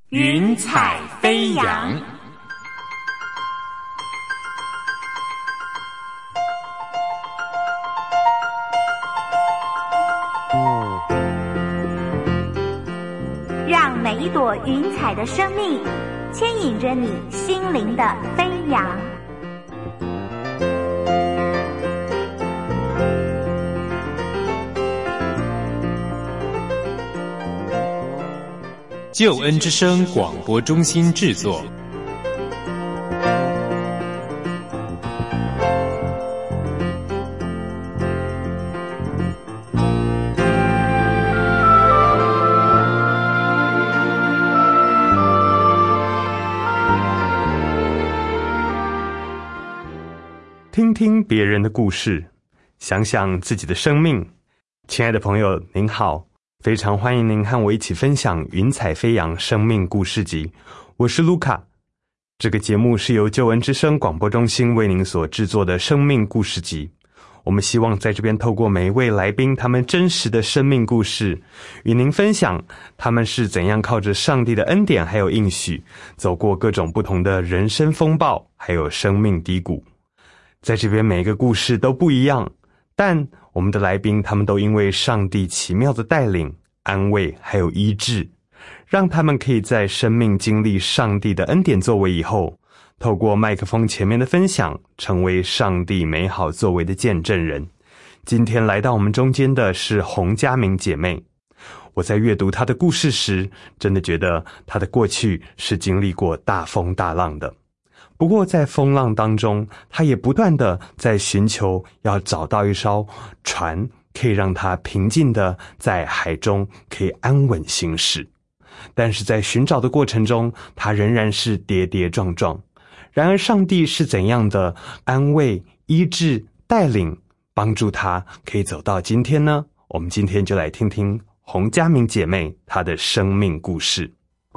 云彩飞扬。 让每一朵云彩的生命牵引着你心灵的飞扬。 救恩之声广播中心制作。 听听别人的故事，想想自己的生命。亲爱的朋友，您好，非常欢迎您和我一起分享云彩飞扬生命故事集。我是卢卡。这个节目是由救恩之声广播中心为您所制作的生命故事集。我们希望在这边透过每一位来宾他们真实的生命故事，与您分享他们是怎样靠着上帝的恩典还有应许，走过各种不同的人生风暴还有生命低谷。在这边每个故事都不一样，但我们的来宾他们都因为上帝奇妙的带领、安慰还有医治，让他们可以在生命经历上帝的恩典作为以后，透过麦克风前面的分享，成为上帝美好作为的见证人。今天来到我们中间的是洪嘉明姐妹。我在阅读她的故事时，真的觉得她的过去是经历过大风大浪的。不过在风浪当中，他也不断的在寻求要找到一艘船，可以让他平静的在海中可以安稳行驶。但是在寻找的过程中，他仍然是跌跌撞撞。然而上帝是怎样的安慰、医治、带领，帮助他可以走到今天呢？我们今天就来听听洪嘉明姐妹她的生命故事。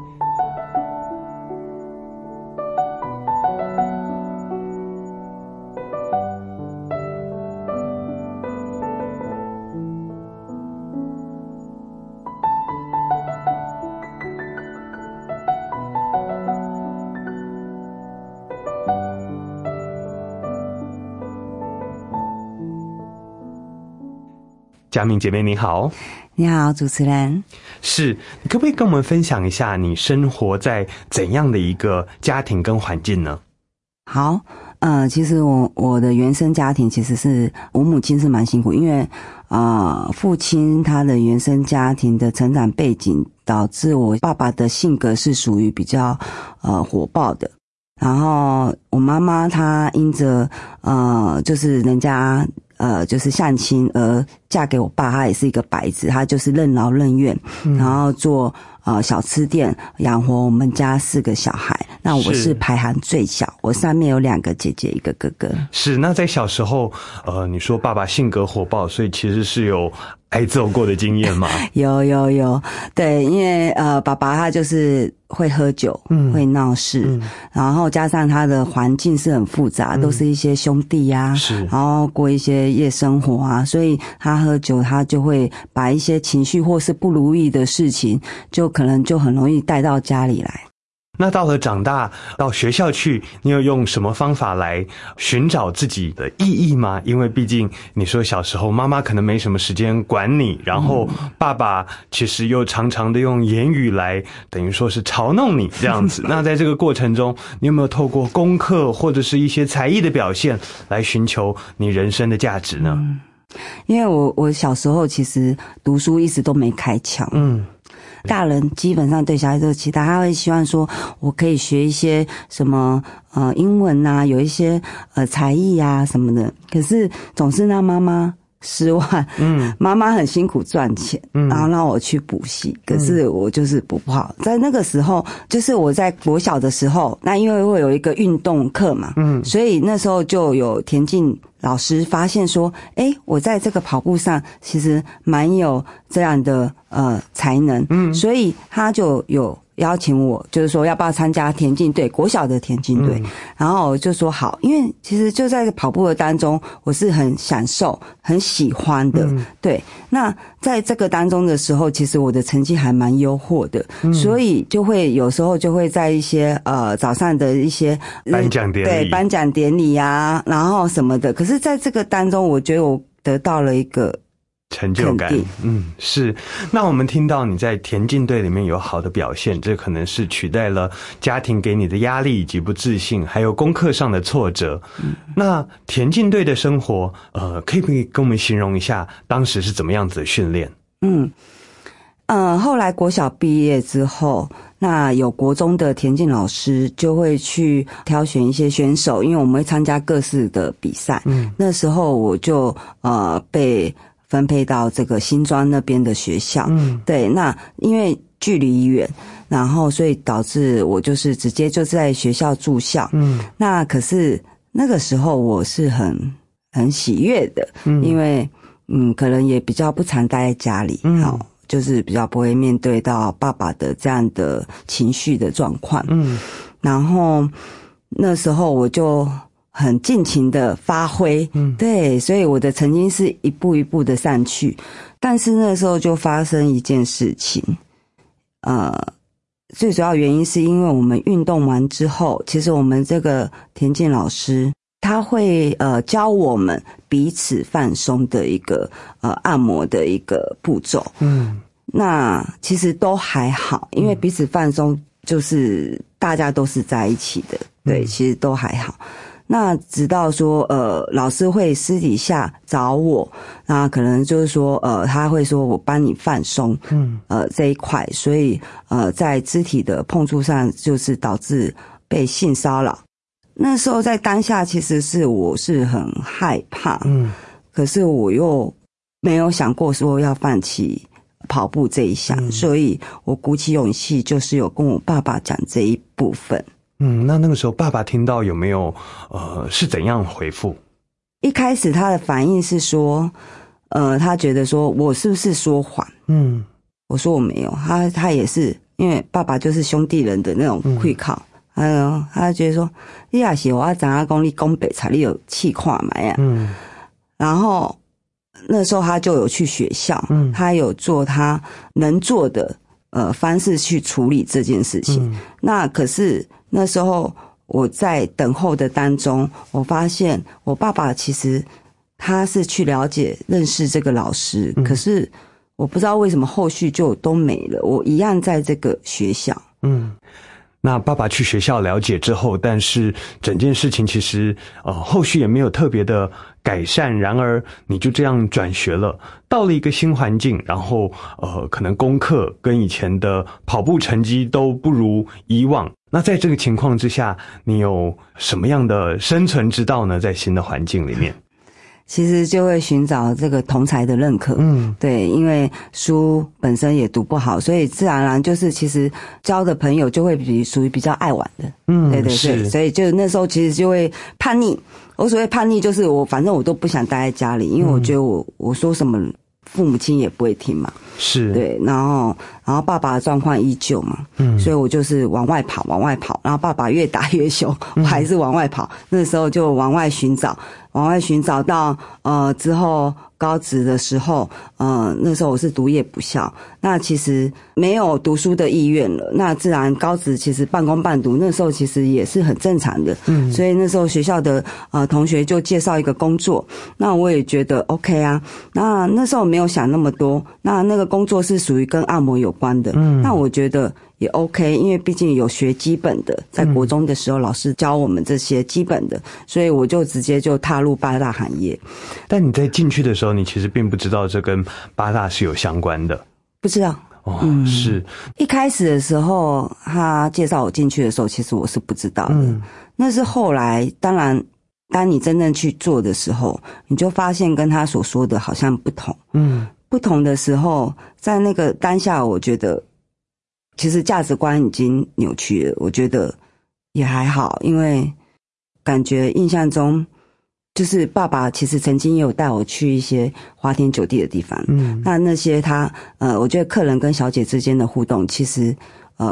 嘉明姐妹你好。 你好，主持人。 是，你可不可以跟我们分享一下你生活在怎样的一个家庭跟环境呢？ 好，其实我的原生家庭其实是我母亲是蛮辛苦，因为父亲他的原生家庭的成长背景导致我爸爸的性格是属于比较火爆的，然后我妈妈她因着就是人家就是相亲而嫁给我爸，她也是一个白纸，她就是任劳任怨，然后做小吃店养活我们家4个小孩。那我是排行最小，我上面有2个姐姐1个哥哥。 是，那在小时候你说爸爸性格火爆，所以其实是有挨揍过的经验吗？ 有，对，因为爸爸他就是会喝酒，会闹事，然后加上他的环境是很复杂，都是一些兄弟啊，然后过一些夜生活啊，所以他喝酒他就会把一些情绪或是不如意的事情，就可能就很容易带到家里来。 那到了长大到学校去，你有用什么方法来寻找自己的意义吗？因为毕竟你说小时候妈妈可能没什么时间管你，然后爸爸其实又常常的用言语来等于说是嘲弄你这样子。那在这个过程中，你有没有透过功课或者是一些才艺的表现来寻求你人生的价值呢？ 因为我小时候其实读书一直都没开窍。大人基本上对小孩都期待，他会希望说我可以学一些什么英文啊，有一些才艺啊什么的，可是总是让妈妈失望。妈妈很辛苦赚钱，然后让我去补习，可是我就是补不好。在那个时候，就是我在国小的时候，那因为会有一个运动课嘛，所以那时候就有田径老师发现说，我在这个跑步上其实蛮有这样的才能，所以他就有邀请我，就是说要不要参加田径队，国小的田径队，然后我就说好，因为其实就在跑步的当中，我是很享受、很喜欢的，对。那在这个当中的时候，其实我的成绩还蛮优渥的，所以就会有时候就会在一些早上的一些颁奖典礼， 对颁奖典礼啊，然后什么的。可是在这个当中，我觉得我得到了一个成就感，是。那我们听到你在田径队里面有好的表现，这可能是取代了家庭给你的压力以及不自信，还有功课上的挫折。那田径队的生活，可不可以跟我们形容一下当时是怎么样子的训练？ 后来国小毕业之后，那有国中的田径老师就会去挑选一些选手，因为我们会参加各式的比赛。那时候我就被分配到这个新庄那边的学校。对，那因为距离远，然后所以导致我就是直接就在学校住校。那可是那个时候我是很喜悦的，因为可能也比较不常待在家里，就是比较不会面对到爸爸的这样的情绪的状况。然后那时候我就很尽情的发挥，对，所以我的成绩是一步一步的上去。但是那时候就发生一件事情，最主要原因是因为我们运动完之后，其实我们这个田径老师他会教我们彼此放松的一个按摩的一个步骤。那其实都还好，因为彼此放松就是大家都是在一起的，对，其实都还好。那直到说老师会私底下找我，那可能就是说他会说我帮你放松这一块，所以在肢体的碰触上就是导致被性骚扰。那时候在当下其实我是很害怕，可是我又没有想过说要放弃跑步这一项，所以我鼓起勇气，就是有跟我爸爸讲这一部分。 那个时候爸爸听到有没有是怎样回复？ 一开始他的反应是说他觉得说我是不是说谎？我说我没有，他也是因为爸爸就是兄弟人的那种会靠。他觉得说你也是我知道说你讲白菜你有气看嘛呀。然后那时候他就有去学校，他有做他能做的方式去处理这件事情。那可是那时候我在等候的当中，我发现我爸爸其实他是去了解认识这个老师，可是我不知道为什么后续就都没了，我一样在这个学校。 那爸爸去学校了解之后，但是整件事情其实后续也没有特别的改善，然而你就这样转学了，到了一个新环境，然后可能功课跟以前的跑步成绩都不如以往。那在这个情况之下，你有什么样的生存之道呢？在新的环境里面， 其实就会寻找这个同侪的认可。对，因为书本身也读不好，所以自然而然就是其实交的朋友就会属于比较爱玩的。对对对，所以就那时候其实就会叛逆。我所谓叛逆就是反正我都不想待在家里，因为我觉得我说什么父母亲也不会听嘛。是，对，然后爸爸的状况依旧嘛，所以我就是往外跑，然后爸爸越打越凶，我还是往外跑。那时候就往外寻找到之后高职的时候，那时候我是读夜补校，那其实没有读书的意愿了，那自然高职其实半工半读，那时候其实也是很正常的。所以那时候学校的同学就介绍一个工作，那我也觉得 OK 啊。那时候没有想那么多，那个工作是属于跟按摩有关的，那我觉得也 OK， 因为毕竟有学基本的，在国中的时候老师教我们这些基本的，所以我就直接就踏入八大行业。 但你在进去的时候，你其实并不知道这跟八大是有相关的。 不知道。 是一开始的时候他介绍我进去的时候，其实我是不知道的。那是后来，当然当你真正去做的时候，你就发现跟他所说的好像不同。不同的时候，在那个当下，我觉得其实价值观已经扭曲了。我觉得也还好，因为感觉印象中就是爸爸其实曾经也有带我去一些花天酒地的地方。那些我觉得客人跟小姐之间的互动，其实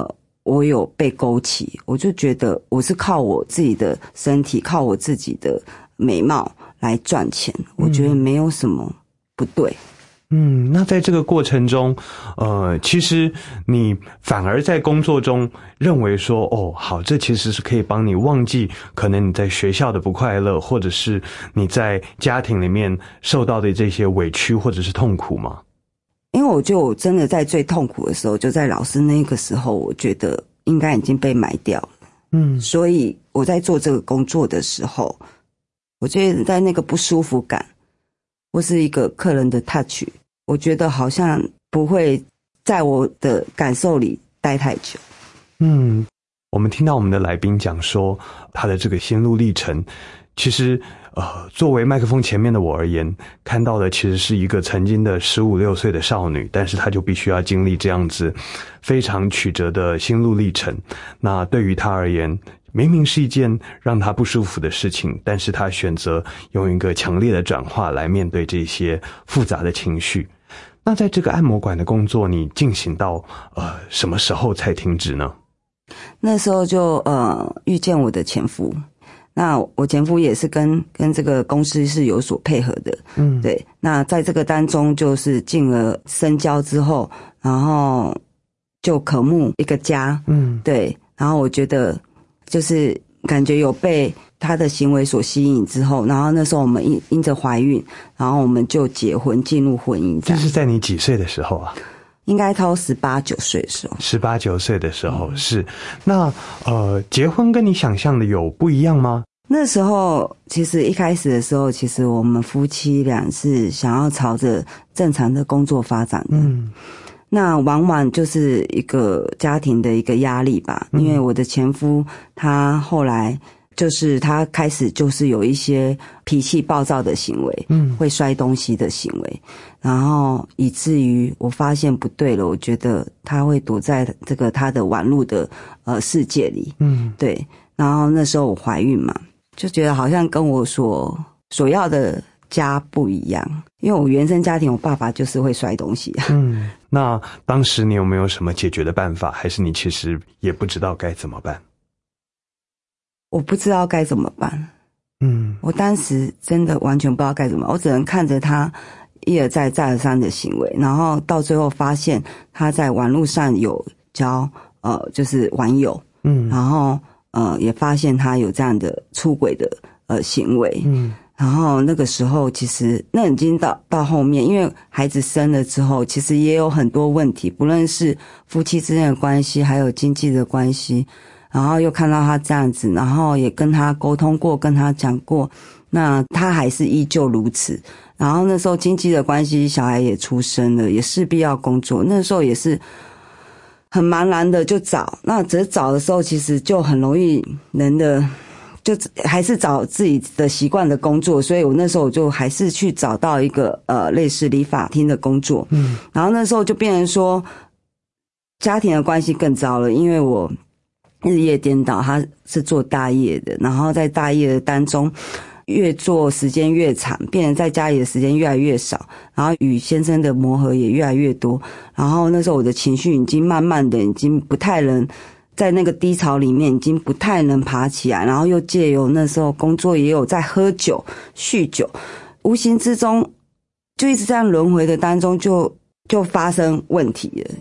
我有被勾起，我就觉得我是靠我自己的身体，靠我自己的美貌来赚钱，我觉得没有什么不对。 那在这个过程中，其实你反而在工作中认为说，好，这其实是可以帮你忘记可能你在学校的不快乐，或者是你在家庭里面受到的这些委屈或者是痛苦吗？ 因为我就真的在最痛苦的时候，就在老师那个时候，我觉得应该已经被埋掉了。所以我在做这个工作的时候，我觉得在那个不舒服感，或是一个客人的 touch， 我觉得好像不会在我的感受里待太久。 我们听到我们的来宾讲说他的这个心路历程，其实作为麦克风前面的我而言，看到的其实是一个曾经的15、16岁的少女，但是她就必须要经历这样子非常曲折的心路历程。那对于她而言，明明是一件让她不舒服的事情，但是她选择用一个强烈的转化来面对这些复杂的情绪。那在这个按摩馆的工作，你进行到什么时候才停止呢？ 那时候就遇见我的前夫。那我前夫也是跟这个公司是有所配合的，对。那在这个当中，就是进而深交之后，然后就渴慕一个家，对。然后我觉得就是感觉有被他的行为所吸引之后，然后那时候我们因着怀孕，然后我们就结婚，进入婚姻。 这是在你几岁的时候啊？ 应该到18、19岁的时候。 18、19岁的时候，是。那结婚跟你想象的有不一样吗？ 那时候其实一开始的时候，其实我们夫妻俩是想要朝着正常的工作发展的。那往往就是一个家庭的一个压力吧，因为我的前夫他后来就是他开始就是有一些脾气暴躁的行为，会摔东西的行为，然后以至于我发现不对了，我觉得他会躲在这个他的网络的世界里，对。然后那时候我怀孕嘛，就觉得好像跟我所要的家不一样，因为我原生家庭我爸爸就是会摔东西。 那当时你有没有什么解决的办法，还是你其实也不知道该怎么办？ 我不知道该怎么办。我当时真的完全不知道该怎么办，我只能看着他一而再再而三的行为，然后到最后发现他在网络上有交就是网友，然后也发现他有这样的出轨的行为，然后那个时候其实那已经到后面，因为孩子生了之后，其实也有很多问题，不论是夫妻之间的关系，还有经济的关系，然后又看到他这样子，然后也跟他沟通过，跟他讲过，那他还是依旧如此。然后那时候经济的关系，小孩也出生了，也势必要工作，那时候也是很茫然的就找，那只是找的时候其实就很容易人的就还是找自己的习惯的工作，所以我那时候我就还是去找到一个类似理发厅的工作，然后那时候就变成说家庭的关系更糟了，因为我日夜颠倒，他是做大夜的，然后在大夜的当中越做时间越长，变成在家里的时间越来越少，然后与先生的磨合也越来越多，然后那时候我的情绪已经慢慢的已经不太能在那个低潮里面，已经不太能爬起来，然后又借由那时候工作也有在喝酒酗酒，无形之中就一直这样轮回的当中就发生问题了。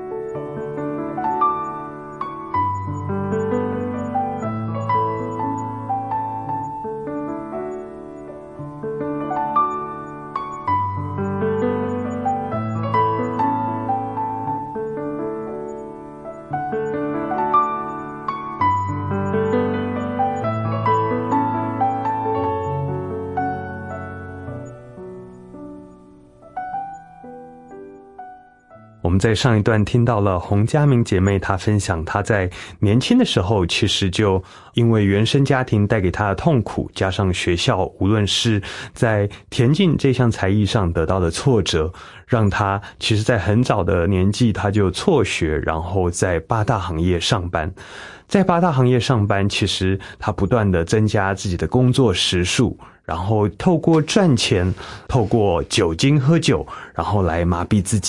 我们在上一段听到了洪嘉明姐妹她分享她在年轻的时候其实就因为原生家庭带给她的痛苦，加上学校无论是在田径这项才艺上得到的挫折，让她其实在很早的年纪她就辍学，然后在8大行业上班。在8大行业上班，其实她不断的增加自己的工作时数，然后透过赚钱，透过酒精喝酒，然后来麻痹自己。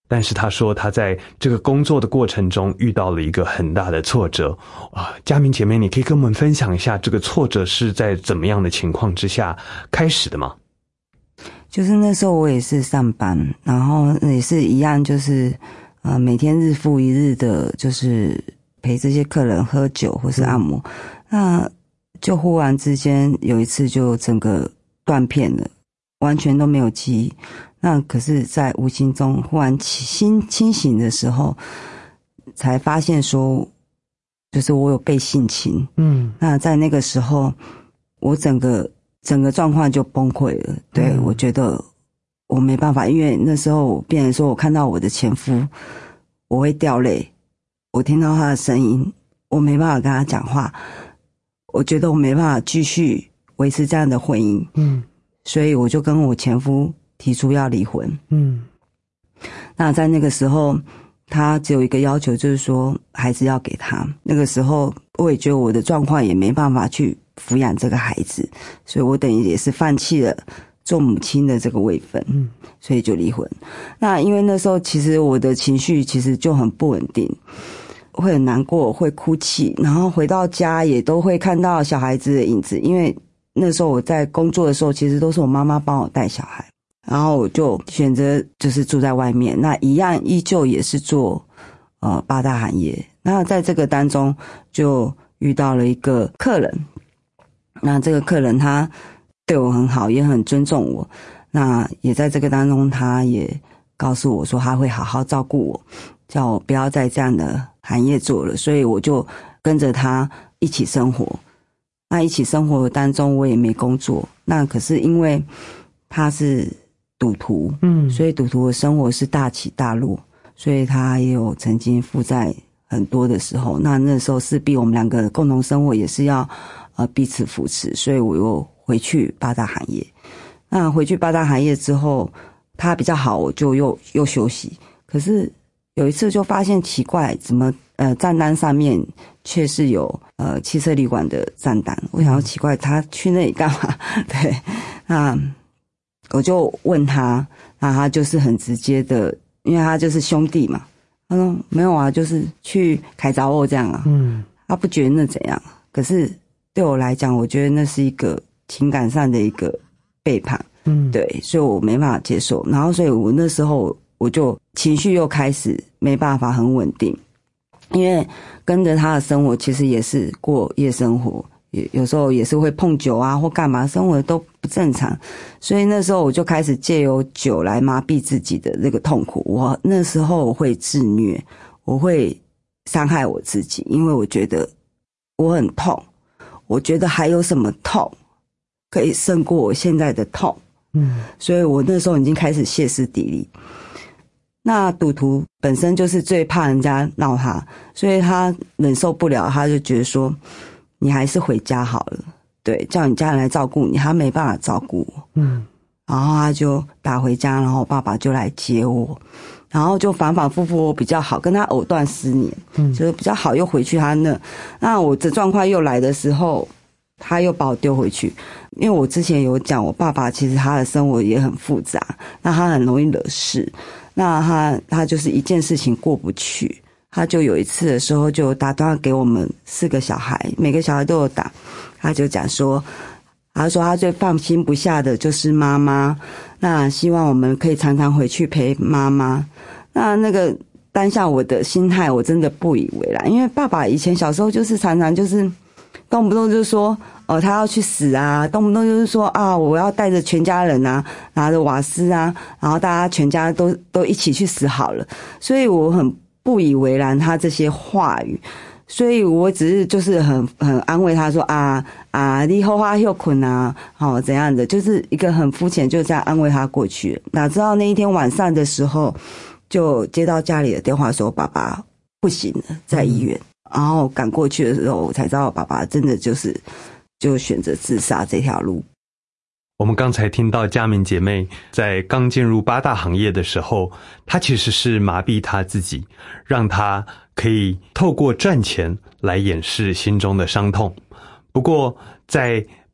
但是他说他在这个工作的过程中遇到了一个很大的挫折佳明姐妹，你可以跟我们分享一下这个挫折是在怎么样的情况之下开始的吗？ 就是那时候我也是上班，然后也是一样，就是每天日复一日的，就是陪这些客人喝酒或是按摩，那就忽然之间有一次就整个断片了，完全都没有记忆。那可是在无形中忽然清醒的时候，才发现说就是我有被性侵。那在那个时候我整个状况就崩溃了。对，我觉得我没办法，因为那时候变成说我看到我的前夫我会掉泪，我听到他的声音我没办法跟他讲话，我觉得我没办法继续维持这样的婚姻。所以我就跟我前夫提出要离婚。那在那个时候他只有一个要求，就是说孩子要给他。那个时候我也觉得我的状况也没办法去抚养这个孩子，所以我等于也是放弃了做母亲的这个位分。所以就离婚。那因为那时候其实我的情绪其实就很不稳定，会很难过，会哭泣，然后回到家也都会看到小孩子的影子。因为那时候我在工作的时候其实都是我妈妈帮我带小孩，然后我就选择就是住在外面，那一样依旧也是做八大行业。那在这个当中就遇到了一个客人，那这个客人他对我很好，也很尊重我，那也在这个当中他也告诉我说他会好好照顾我，叫我不要再这样的行业做了。所以我就跟着他一起生活。那一起生活当中我也没工作，那可是因为他是赌徒，所以赌徒的生活是大起大落，所以他也有曾经负债很多的时候。那时候势必我们两个共同生活也是要彼此扶持，所以我又回去八大行业。那回去八大行业之后他比较好，我就又休息。可是有一次就发现奇怪，怎么账单上面却是有汽车旅馆的账单。我想说奇怪，他去那里干嘛？对，那我就问他，那他就是很直接的，因为他就是兄弟嘛，他说没有啊，就是去开杂货这样啊。他不觉得那怎样，可是对我来讲我觉得那是一个情感上的一个背叛。对，所以我没办法接受。然后所以我那时候我就情绪又开始没办法很稳定，因为跟着他的生活其实也是过夜生活，有时候也是会碰酒啊或干嘛，生活都不正常。所以那时候我就开始借由酒来麻痹自己的那个痛苦。我那时候我会自虐，我会伤害我自己，因为我觉得我很痛，我觉得还有什么痛可以胜过我现在的痛。所以我那时候已经开始歇斯底里。那赌徒本身就是最怕人家闹他，所以他忍受不了，他就觉得说你还是回家好了，对，叫你家人来照顾你，他没办法照顾我。然后他就打回家，然后爸爸就来接我，然后就反反复复我比较好，跟他藕断丝连，就是比较好又回去他那。那我这状况又来的时候，他又把我丢回去。因为我之前有讲我爸爸其实他的生活也很复杂，那他很容易惹事，那他就是一件事情过不去，他就有一次的时候就打电话给我们4个小孩，每个小孩都有打，他就讲说，他说他最放心不下的就是妈妈，那希望我们可以常常回去陪妈妈。那个当下我的心态我真的不以为然，因为爸爸以前小时候就是常常就是动不动就说他要去死啊，动不动就是说啊我要带着全家人啊，拿着瓦斯啊，然后大家全家都一起去死好了。所以我很不以为然他这些话语，所以我只是就是很安慰他说你后花又困啊怎样的，就是一个很肤浅就这样安慰他过去了。哪知道那一天晚上的时候就接到家里的电话说爸爸不行了，在医院。然后赶过去的时候我才知道爸爸真的就选择自杀这条路。 我们刚才听到嘉明姐妹在刚进入八大行业的时候，她其实是麻痹她自己，让她可以透过赚钱来掩饰心中的伤痛。不过在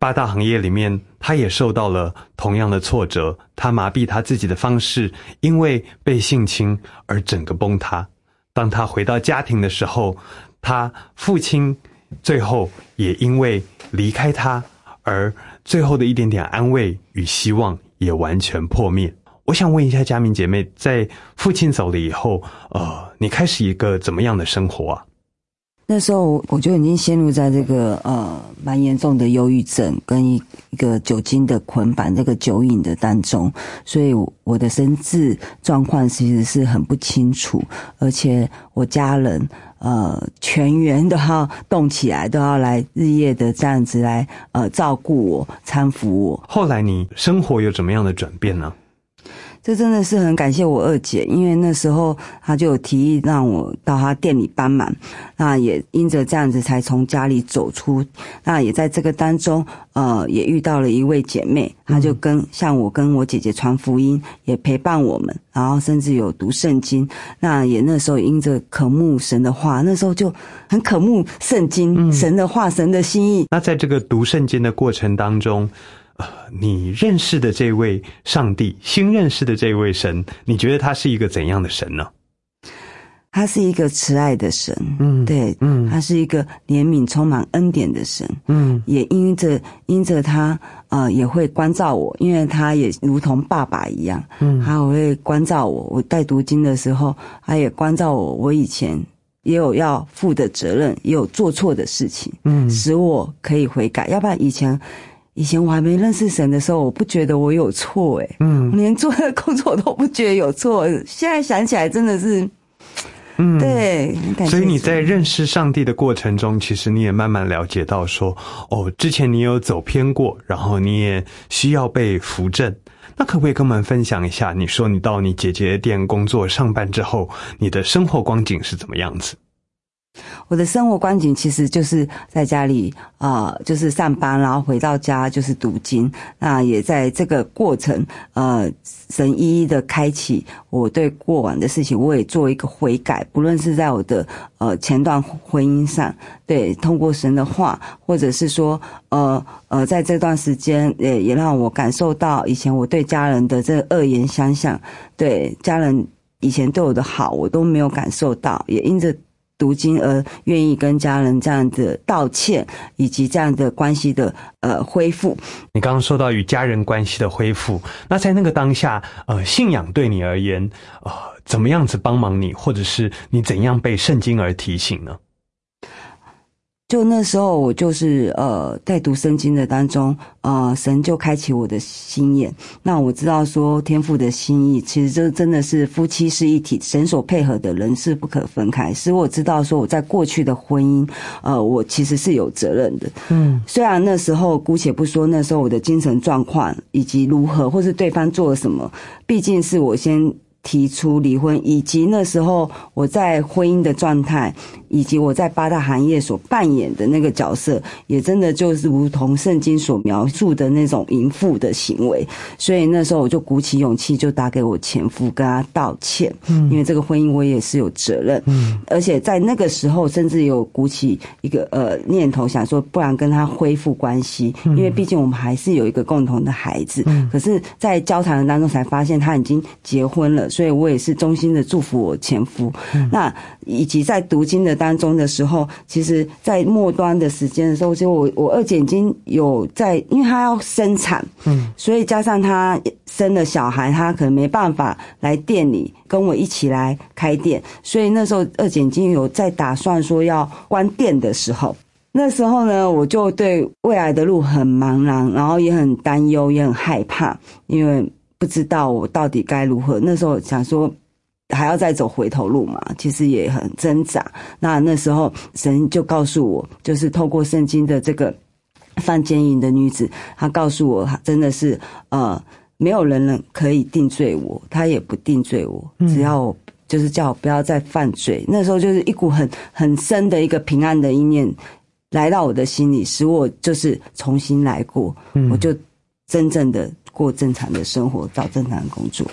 八大行业里面，他也受到了同样的挫折，他麻痹他自己的方式因为被性侵而整个崩塌。当他回到家庭的时候，他父亲最后也因为离开他，而最后的一点点安慰与希望也完全破灭。我想问一下佳明姐妹，在父亲走了以后，你开始一个怎么样的生活啊？ 那时候我就已经陷入在这个蛮严重的忧郁症跟一个酒精的捆绑，这个酒瘾的当中，所以我的身体状况其实是很不清楚，而且我家人全员都要动起来，都要来日夜的这样子来照顾我、搀扶我。 后来你生活有怎么样的转变呢？ 这真的是很感谢我二姐，因为那时候她就有提议让我到她店里帮忙，那也因着这样子才从家里走出。那也在这个当中也遇到了一位姐妹，她就像我跟我姐姐传福音，也陪伴我们，然后甚至有读圣经。那也那时候因着渴慕神的话，那时候就很渴慕圣经，神的话，神的心意。 那在这个读圣经的过程当中，你认识的这位上帝，新认识的这位神，你觉得他是一个怎样的神呢？ 他是一个慈爱的神，对，他是一个怜悯充满恩典的神，也因着他也会关照我，因为他也如同爸爸一样，他会关照我。我带读经的时候，他也关照我，我以前也有要负的责任，也有做错的事情，使我可以悔改。要不然以前我还没认识神的时候，我不觉得我有错我连做的工作都不觉得有错。现在想起来真的是，对。 所以你在认识上帝的过程中，其实你也慢慢了解到说，之前你有走偏过，然后你也需要被扶正。那可不可以跟我们分享一下，你说你到你姐姐店工作上班之后，你的生活光景是怎么样子？ 我的生活光景其实就是在家里就是上班，然后回到家就是读经。那也在这个过程神一一的开启我对过往的事情，我也做一个悔改，不论是在我的前段婚姻上，对，通过神的话，或者是说在这段时间也让我感受到以前我对家人的这恶言相向，对家人以前对我的好我都没有感受到，也因着读经而愿意跟家人这样的道歉，以及这样的关系的恢复。 你刚刚说到与家人关系的恢复，那在那个当下信仰对你而言怎么样子帮忙你，或者是你怎样被圣经而提醒呢？ 就那时候我就是在读圣经的当中神就开启我的心眼，那我知道说天父的心意其实这真的是夫妻是一体，神所配合的人是不可分开，使我知道说我在过去的婚姻我其实是有责任的。虽然那时候姑且不说那时候我的精神状况以及如何，或是对方做了什么，毕竟是我先提出离婚，以及那时候我在婚姻的状态，以及我在八大行业所扮演的那个角色，也真的就是如同圣经所描述的那种淫妇的行为。所以那时候我就鼓起勇气，就打给我前夫跟他道歉，因为这个婚姻我也是有责任。而且在那个时候甚至有鼓起一个念头，想说不然跟他恢复关系，因为毕竟我们还是有一个共同的孩子。可是在交谈的当中才发现他已经结婚了，所以我也是衷心的祝福我前夫。那以及在读经的当中的时候，其实在末端的时间的时候，就我二姐已经有在，因为她要生产，所以加上她生了小孩，她可能没办法来店里跟我一起来开店，所以那时候二姐已经有在打算说要关店的时候，那时候呢，我就对未来的路很茫然，然后也很担忧，也很害怕，因为不知道我到底该如何。那时候想说还要再走回头路嘛，其实也很挣扎。那时候神就告诉我，就是透过圣经的这个犯奸淫的女子，她告诉我真的是没有人可以定罪我，她也不定罪我，只要我就是叫我不要再犯罪。那时候就是一股很深的一个平安的意念来到我的心里，使我就是重新来过，我就真正的过正常的生活，找正常的工作。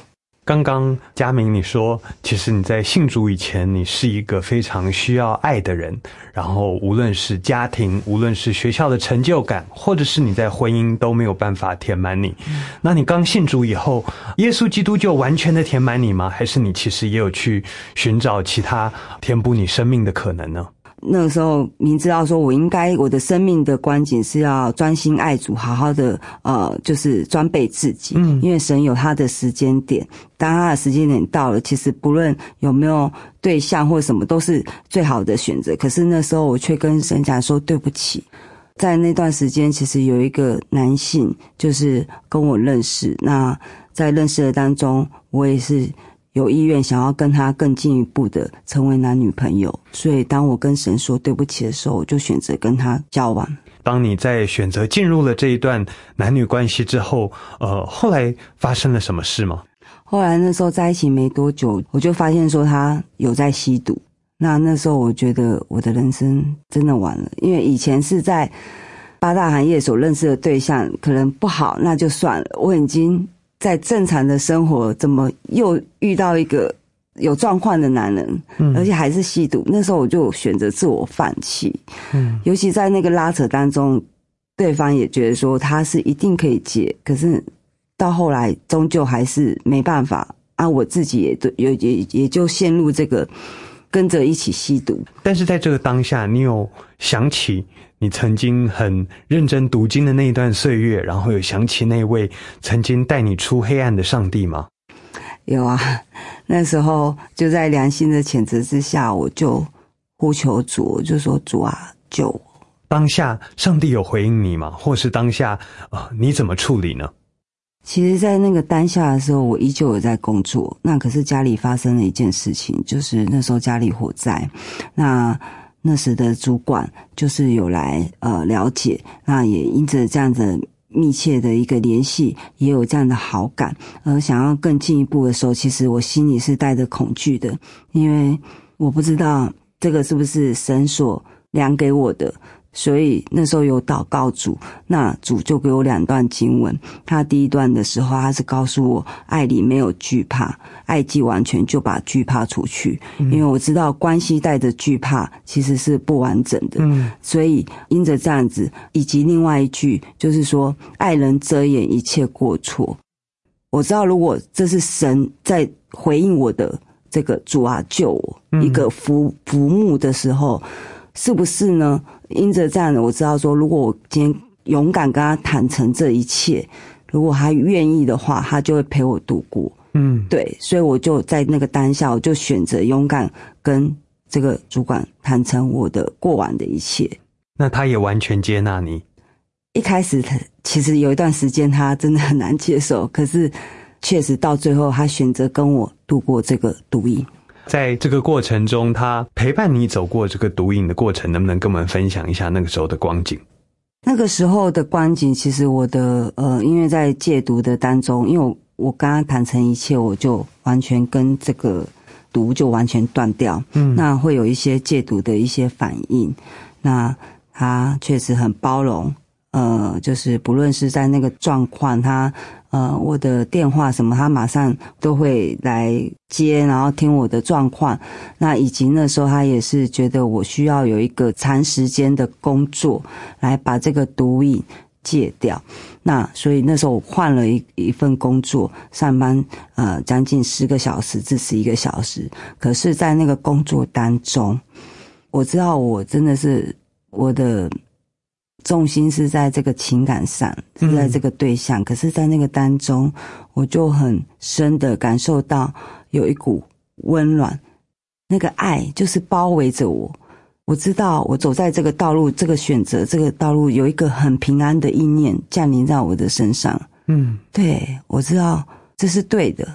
刚刚嘉明你说，其实你在信主以前，你是一个非常需要爱的人，然后无论是家庭，无论是学校的成就感，或者是你在婚姻都没有办法填满你。那你刚信主以后，耶稣基督就完全的填满你吗？还是你其实也有去寻找其他填补你生命的可能呢？ 那个时候明知道说我的生命的光景是要专心爱主，好好的就是装备自己，因为神有他的时间点，当他的时间点到了，其实不论有没有对象或什么都是最好的选择。可是那时候我却跟神讲说对不起。在那段时间其实有一个男性就是跟我认识，那在认识的当中我也是有意愿想要跟他更进一步的成为男女朋友，所以当我跟神说对不起的时候，我就选择跟他交往。 当你在选择进入了这一段男女关系之后，后来发生了什么事吗？ 后来那时候在一起没多久，我就发现说他有在吸毒。那时候我觉得我的人生真的完了，因为以前是在八大行业所认识的对象可能不好那就算了，我已经在正常的生活，怎么又遇到一个有状况的男人，而且还是吸毒。那时候我就选择自我放弃，尤其在那个拉扯当中，对方也觉得说他是一定可以戒，可是到后来终究还是没办法啊，我自己也就陷入这个跟着一起吸毒。 但是在这个当下，你有想起你曾经很认真读经的那一段岁月，然后有想起那位曾经带你出黑暗的上帝吗？ 有啊，那时候就在良心的谴责之下，我就呼求主，我就说主啊，救我。 当下上帝有回应你吗？或是当下你怎么处理呢？ 其实在那个当下的时候，我依旧有在工作，那可是家里发生了一件事情，就是那时候家里火灾，那时的主管就是有来了解，那也因着这样子密切的一个联系，也有这样的好感，而想要更进一步的时候，其实我心里是带着恐惧的，因为我不知道这个是不是神所量给我的。所以那时候有祷告主，那主就给我2段经文。他第一段的时候，他是告诉我爱里没有惧怕，爱既完全就把惧怕除去。因为我知道关系带着惧怕其实是不完整的，所以因着这样子，以及另外一句就是说爱能遮掩一切过错。我知道如果这是神在回应我的这个主啊救我一个服务的时候，是不是呢？因着这样的，我知道说，如果我今天勇敢跟他坦诚这一切，如果他愿意的话，他就会陪我度过。对，所以我就在那个当下，我就选择勇敢跟这个主管坦诚我的过往的一切。 那他也完全接纳你？ 一开始其实有一段时间他真的很难接受，可是确实到最后他选择跟我度过这个毒瘾。 在这个过程中，他陪伴你走过这个毒瘾的过程，能不能跟我们分享一下那个时候的光景？ 那个时候的光景，其实我的因为在戒毒的当中，因为我跟他坦诚一切，我就完全跟这个毒就完全断掉。那会有一些戒毒的一些反应，那他确实很包容。就是不论是在那个状况，他我的电话什么，他马上都会来接，然后听我的状况。那以及那时候他也是觉得我需要有一个长时间的工作来把这个毒瘾戒掉。那所以那时候我换了一份工作，上班将近10个小时至11个小时。可是在那个工作当中，我知道我真的是我的重心是在这个情感上，是在这个对象，可是在那个当中，我就很深的感受到有一股温暖，那个爱就是包围着我。我知道我走在这个道路，这个选择，这个道路有一个很平安的意念降临在我的身上。对，我知道这是对的。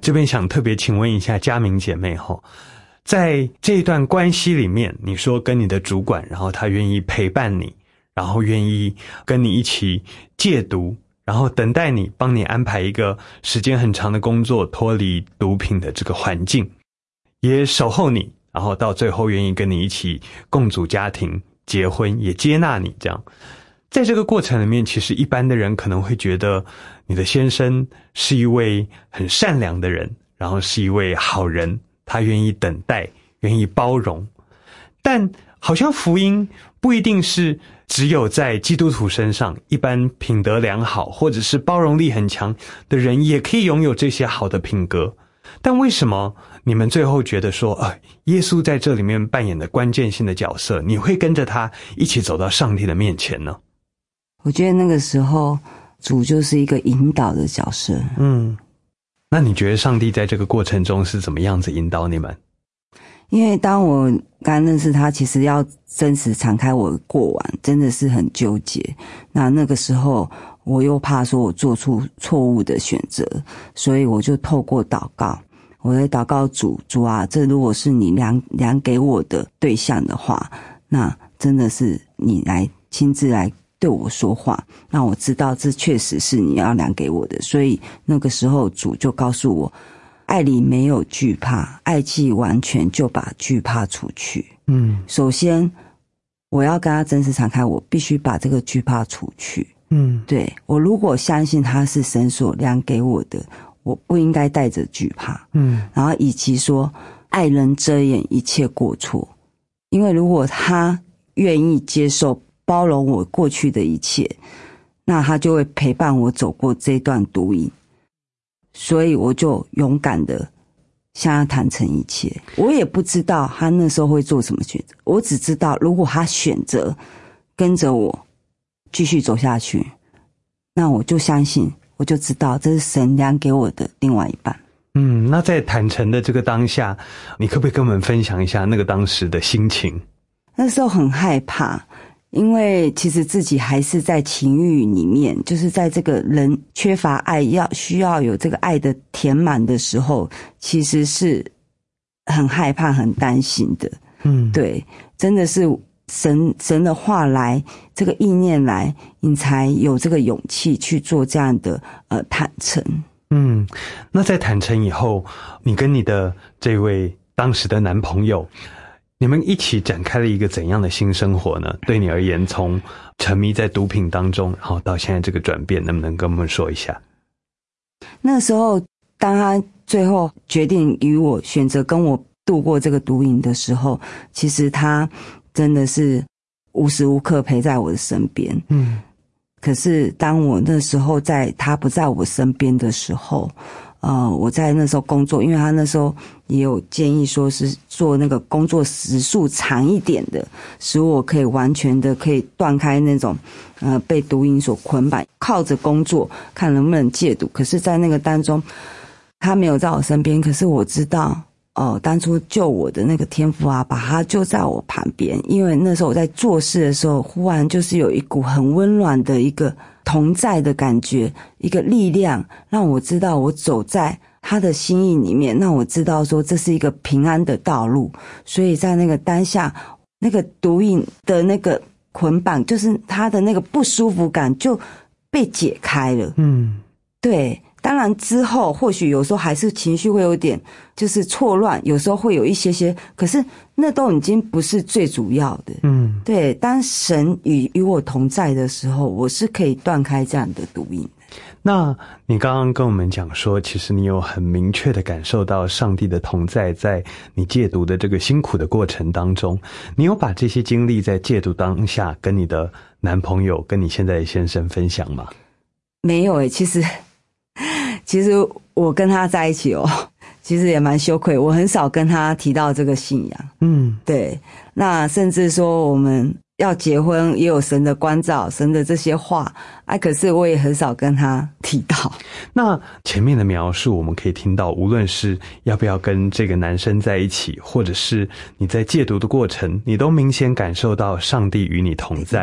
这边想特别请问一下嘉明姐妹在这一段关系里面，你说跟你的主管，然后他愿意陪伴你，然后愿意跟你一起戒毒，然后等待你，帮你安排一个时间很长的工作，脱离毒品的这个环境，也守候你，然后到最后愿意跟你一起共组家庭，结婚，也接纳你这样。在这个过程里面，其实一般的人可能会觉得你的先生是一位很善良的人，然后是一位好人，他愿意等待，愿意包容。但好像福音不一定是只有在基督徒身上，一般品德良好或者是包容力很强的人也可以拥有这些好的品格。但为什么你们最后觉得说耶稣在这里面扮演的关键性的角色，你会跟着他一起走到上帝的面前呢？ 我觉得那个时候主就是一个引导的角色。 那你觉得上帝在这个过程中是怎么样子引导你们？ 因为当我刚认识他，其实要真实敞开我的过往，真的是很纠结。那个时候我又怕说我做出错误的选择，所以我就透过祷告，我在祷告主啊，这如果是你量给我的对象的话，那真的是你来亲自来对我说话，那我知道这确实是你要量给我的。所以那个时候主就告诉我，爱里没有惧怕，爱既完全就把惧怕除去。首先我要跟他真实敞开，我必须把这个惧怕除去。对，我如果相信他是神所量给我的，我不应该带着惧怕。然后以及说爱能遮掩一切过错，因为如果他愿意接受包容我过去的一切，那他就会陪伴我走过这段毒瘾。所以我就勇敢的向他坦诚一切。我也不知道他那时候会做什么选择，我只知道如果他选择跟着我继续走下去，那我就相信，我就知道这是神量给我的另外一半。 那在坦诚的这个当下，你可不可以跟我们分享一下那个当时的心情？ 那时候很害怕，因为其实自己还是在情欲里面，就是在这个人缺乏爱，需要有这个爱的填满的时候，其实是很害怕很担心的。对，真的是神的话来，这个意念来，你才有这个勇气去做这样的坦诚。 那在坦诚以后，你跟你的这位当时的男朋友，你们一起展开了一个怎样的新生活呢？对你而言，从沉迷在毒品当中，然后到现在这个转变，能不能跟我们说一下？ 那时候当他最后决定与我选择跟我度过这个毒瘾的时候，其实他真的是无时无刻陪在我的身边。可是当我那时候他不在我身边的时候，我在那时候工作，因为他那时候也有建议说是做那个工作时数长一点的，使我可以完全的可以断开那种被毒瘾所捆绑，靠着工作看能不能戒毒。可是在那个当中他没有在我身边，可是我知道当初救我的那个天父啊，把他就在我旁边。因为那时候我在做事的时候，忽然就是有一股很温暖的一个同在的感觉，一个力量让我知道我走在他的心意里面，让我知道说这是一个平安的道路。所以在那个当下，那个毒瘾的那个捆绑，就是他的那个不舒服感就被解开了。对，当然之后或许有时候还是情绪会有点就是错乱，有时候会有一些，可是那都已经不是最主要的。对，当神与我同在的时候，我是可以断开这样的毒瘾的。 那你刚刚跟我们讲说，其实你有很明确的感受到上帝的同在，在你戒毒的这个辛苦的过程当中，你有把这些经历在戒毒当下跟你的男朋友跟你现在的先生分享吗？ 没有其实我跟他在一起其实也蛮羞愧，我很少跟他提到这个信仰。对，那甚至说我们要结婚也有神的关照，神的这些话可是我也很少跟他提到。 那前面的描述我们可以听到，无论是要不要跟这个男生在一起，或者是你在戒毒的过程，你都明显感受到上帝与你同在。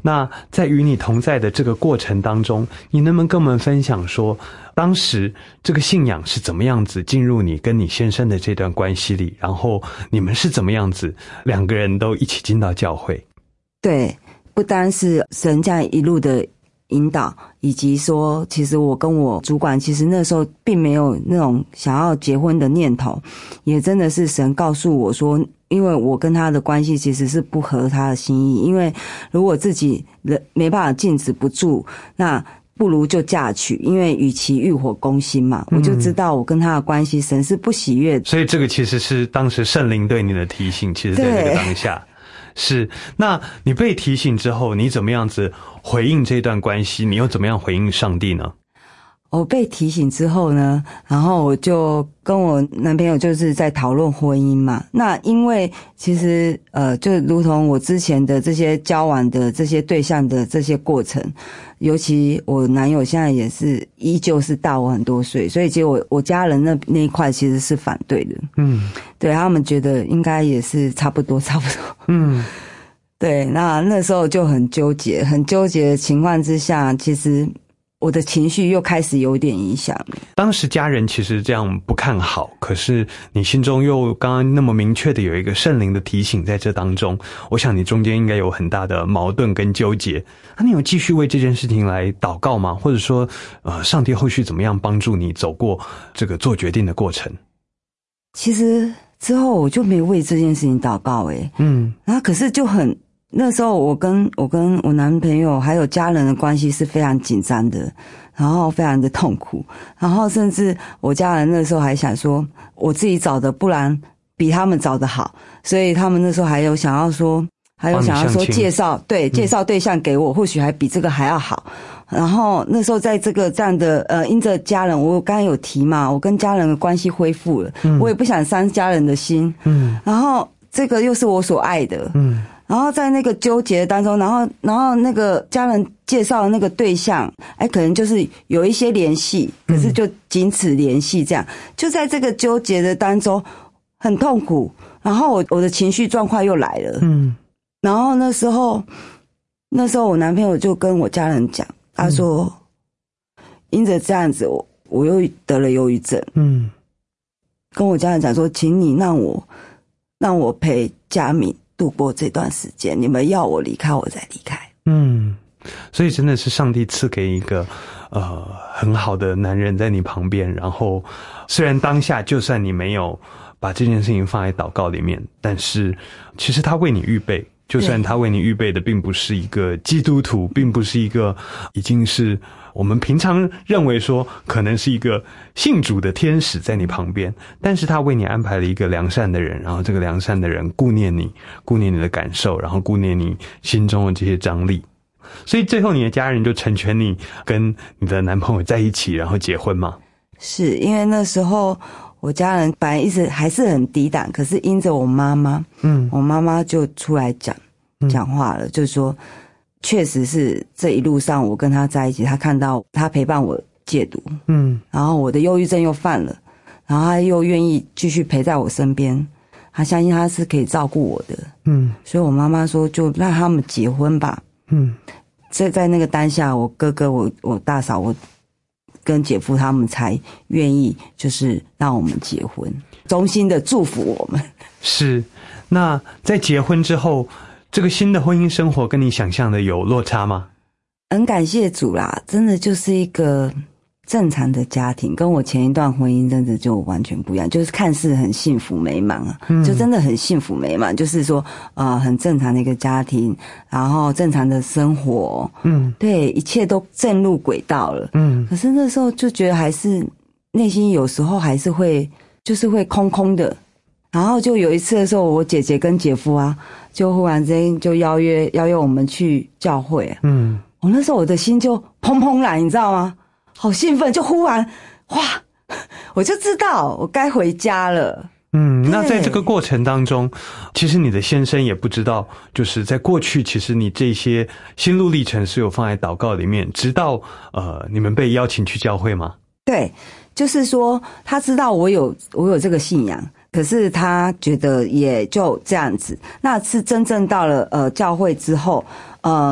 那在与你同在的这个过程当中，你能不能跟我们分享说，当时这个信仰是怎么样子进入你跟你先生的这段关系里，然后你们是怎么样子两个人都一起进到教会？ 对，不单是神这样一路的引导，以及说其实我跟我主管其实那时候并没有那种想要结婚的念头，也真的是神告诉我说，因为我跟他的关系其实是不合他的心意，因为如果自己没办法禁止不住，那不如就嫁娶，因为与其欲火攻心嘛，我就知道我跟他的关系神是不喜悦的。 所以这个其实是当时圣灵对你的提醒，其实在这个当下是。那你被提醒之后，你怎么样子回应这段关系？你又怎么样回应上帝呢？ 我被提醒之后呢，然后我就跟我男朋友就是在讨论婚姻嘛。那因为其实就如同我之前的这些交往的这些对象的这些过程，尤其我男友现在也是依旧是大我很多岁，所以其实我家人那一块其实是反对的。对，他们觉得应该也是差不多。对，那时候就很纠结的情况之下，其实我的情绪又开始有点影响。 当时家人其实这样不看好，可是你心中又刚刚那么明确的有一个圣灵的提醒在这当中，我想你中间应该有很大的矛盾跟纠结。那你有继续为这件事情来祷告吗？或者说上帝后续怎么样帮助你走过这个做决定的过程？ 其实之后我就没为这件事情祷告然后可是就那时候我跟我男朋友还有家人的关系是非常紧张的，然后非常的痛苦，然后甚至我家人那时候还想说我自己找的不然比他们找的好，所以他们那时候还有想要说介绍对象给我，或许还比这个还要好。然后那时候在这样的因着家人，我刚刚有提嘛，我跟家人的关系恢复了，我也不想伤家人的心，然后这个又是我所爱的，然后在那个纠结当中，然后那个家人介绍的那个对象，可能就是有一些联系，可是就仅此联系这样，就在这个纠结的当中很痛苦，然后我的情绪状况又来了，然后那时候我男朋友就跟我家人讲，他说因着这样子我又得了忧郁症，跟我家人讲说，请你让我陪佳敏度过这段时间，你们要我离开我再离开。 所以真的是上帝赐给一个很好的男人在你旁边，然后虽然当下就算你没有把这件事情放在祷告里面，但是其实他为你预备，就算他为你预备的并不是一个基督徒，并不是一个已经是我们平常认为说可能是一个信主的天使在你旁边，但是他为你安排了一个良善的人，然后这个良善的人顾念你的感受，然后顾念你心中的这些张力，所以最后你的家人就成全你跟你的男朋友在一起，然后结婚吗？ 是因为那时候我家人本来一直还是很抵挡，可是因着我妈妈，我妈妈就出来讲话了，就是说确实是这一路上我跟他在一起，他看到他陪伴我戒毒，然后我的忧郁症又犯了，然后他又愿意继续陪在我身边，他相信他是可以照顾我的，所以我妈妈说就让他们结婚吧，在那个当下，我哥哥我大嫂我跟姐夫他们才愿意就是让我们结婚，衷心的祝福我们。 是，那在结婚之后，这个新的婚姻生活跟你想象的有落差吗？ 很感谢主啦，真的就是一个正常的家庭，跟我前一段婚姻真的就完全不一样，就是看似很幸福美满啊，就真的很幸福美满，就是说很正常的一个家庭，然后正常的生活，对，一切都正入轨道了，可是那时候就觉得还是内心有时候还是会空空的。然后就有一次的时候，我姐姐跟姐夫啊，就忽然之间就邀约我们去教会，我那时候我的心就砰砰然，你知道吗？好兴奋，就忽然哇，我就知道我该回家了。 那在这个过程当中，其实你的先生也不知道，就是在过去其实你这些心路历程是有放在祷告里面，直到你们被邀请去教会吗？ 对，就是说他知道我有这个信仰，可是他觉得也就这样子。那是真正到了教会之后，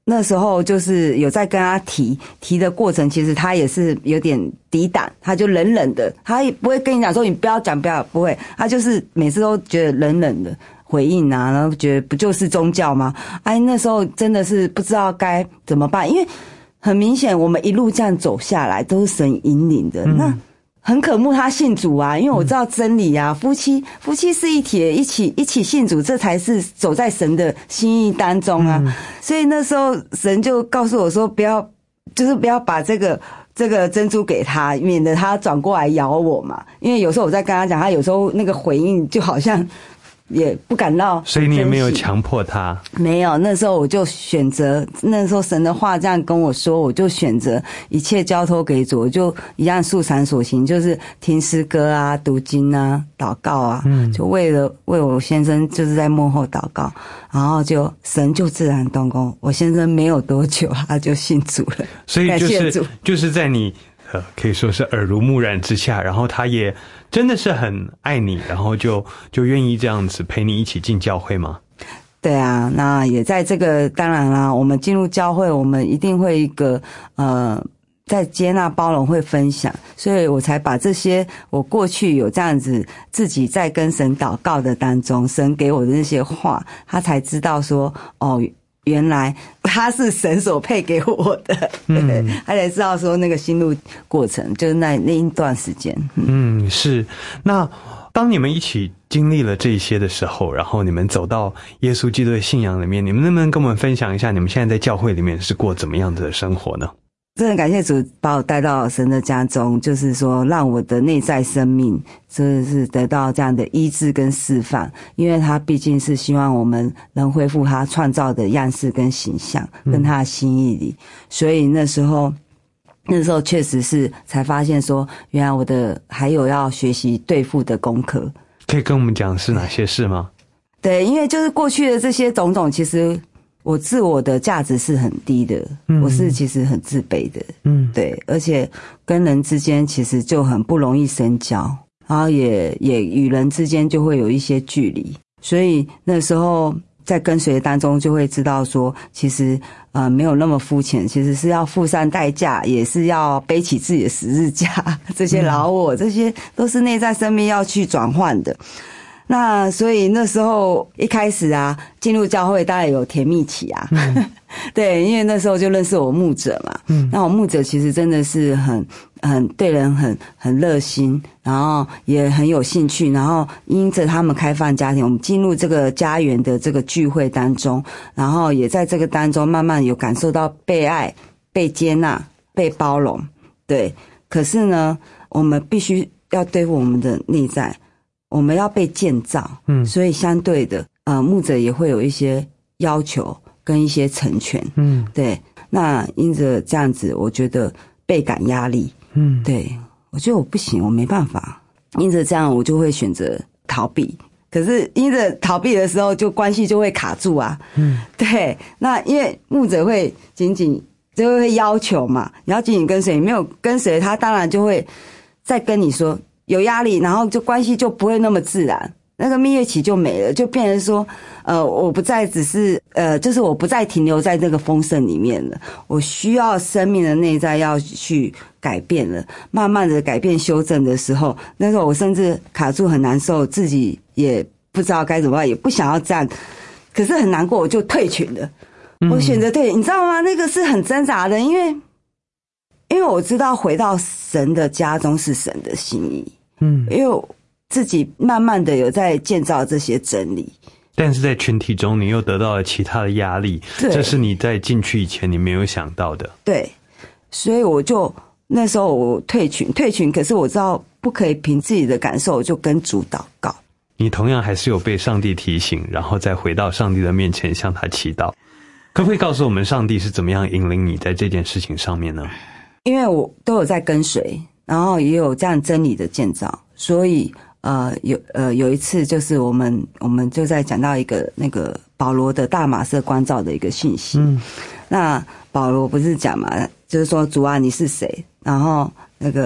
那时候就是有在跟他提的过程，其实他也是有点抵挡，他就冷冷的，他也不会跟你讲说你不要讲，不会，他就是每次都觉得冷冷的回应啊，然后觉得不就是宗教吗？那时候真的是不知道该怎么办，因为很明显我们一路这样走下来都是神引领的，那很渴慕他信主啊，因为我知道真理啊，夫妻是一体，一起信主，这才是走在神的心意当中啊。所以那时候神就告诉我说，不要把这个珍珠给他，免得他转过来咬我嘛。因为有时候我在跟他讲，他有时候那个回应就好像也不感到， 所以你也没有强迫他？没有，那时候我就选择，那时候神的话这样跟我说，我就选择一切交托给主，我就一样素常所行，就是听诗歌啊、读经啊、祷告啊，就为我先生就是在幕后祷告，然后神就自然动工，我先生没有多久他就信主了， 所以就是在你可以说是耳濡目染之下，然后他也真的是很爱你，然后就愿意这样子陪你一起进教会吗？ 对啊，那也在这个，当然啦，我们进入教会，我们一定会一个在接纳包容会分享，所以我才把这些我过去有这样子自己在跟神祷告的当中，神给我的那些话，他才知道说原来他是神所配给我的，他才知道说那个心路过程，就是那一段时间。 是。那当你们一起经历了这些的时候，然后你们走到耶稣基督的信仰里面，你们能不能跟我们分享一下你们现在在教会里面是过怎么样的生活呢？ 真的感谢主把我带到神的家中，就是说让我的内在生命真的是得到这样的医治跟释放，因为他毕竟是希望我们能恢复他创造的样式跟形象跟他的心意里，所以那时候确实是才发现说，原来我的还有要学习对付的功课。 可以跟我们讲是哪些事吗？ 对，因为就是过去的这些种种，其实我自我的价值是很低的，我是其实很自卑的，对，而且跟人之间其实就很不容易深交，然后也与人之间就会有一些距离，所以那时候在跟随当中就会知道说，其实没有那么肤浅，其实是要付上代价，也是要背起自己的十字架，这些老我，这些都是内在生命要去转换的。那所以那时候一开始啊，进入教会当然有甜蜜期啊，对，因为那时候就认识我牧者嘛，那我牧者其实真的是很对人很热心，然后也很有兴趣，然后因着他们开放家庭，我们进入这个家园的这个聚会当中，然后也在这个当中慢慢有感受到被爱、被接纳、被包容，对。可是呢，我们必须要对付我们的内在。我们要被建造，所以相对的，牧者也会有一些要求跟一些成全，对。那因着这样子，我觉得倍感压力，对，我觉得我不行，我没办法。因着这样，我就会选择逃避。可是因着逃避的时候，就关系就会卡住啊，对。那因为牧者会紧紧就会要求嘛，你要紧紧跟随，你没有跟随他，当然就会再跟你说。有压力，然后就关系就不会那么自然，那个蜜月期就没了，就变成说，我不再只是就是我不再停留在这个丰盛里面了，我需要生命的内在要去改变了，慢慢的改变修正的时候，那时候我甚至卡住很难受，自己也不知道该怎么办，也不想要这样，可是很难过，我就退群了，我选择退，你知道吗？那个是很挣扎的，因为我知道回到神的家中是神的心意。因为我自己慢慢的有在建造这些真理， 但是在群体中你又得到了其他的压力，这是你在进去以前你没有想到的。 对，所以我就那时候我退群，可是我知道不可以凭自己的感受，我就跟主祷告。 你同样还是有被上帝提醒，然后再回到上帝的面前向他祈祷。可不可以告诉我们上帝是怎么样引领你在这件事情上面呢？ 因为我都有在跟随，然后也有这样真理的建造，所以有一次就是我们就在讲到一个那个保罗的大马色光照的一个信息。那保罗不是讲嘛，就是说主啊你是谁？然后那个